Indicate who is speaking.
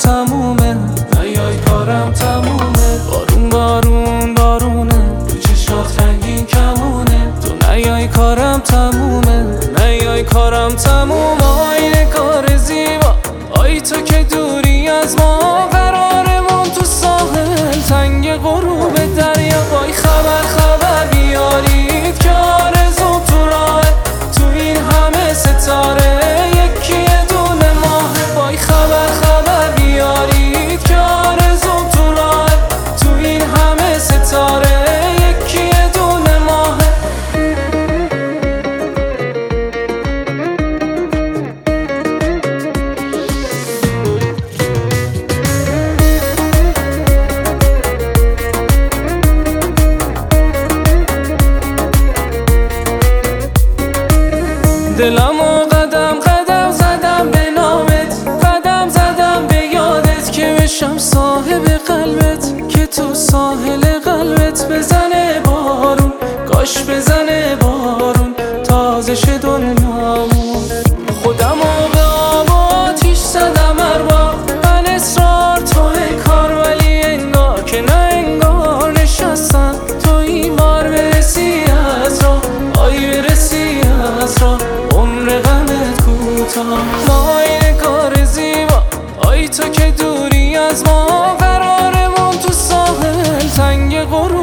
Speaker 1: تمومه، نیای کارم تمومه. بارون بارون بارونه، رو چشات رنگین کمونه. تو نیای کارم تمومه، نیای کارم تمومه. آینه کار زیبا، آی تو که دوری از ما، قرارمون تو ساحل تنگ غروب دریا. وای خبر خبر بیارید که آرزو تو راه، تو این همه ستاره یکی یه دونه ماه. وای خبر خبر بیارید که آرزو تو راه، تو این همه ستاره یکی یه دونه ماه. دلمو قدم قدم زدم به نامت، قدم زدم به یادت که بشم صاحب قلبت، که تو ساحل قلبت بزنه بارون، کاش بزنه بارون تازه شه دنیامون. خودمو به آب آتیش زدم هر بار، من اصرار توی کار، ولی انگار که نه انگار نشستم تو این بار. برسی از راه، آی برسی از راه، عمر غمت کوتاه. ما این کار زیبا، آی تو که دوری از ما، قرارمون تو ساحل تنگ غروب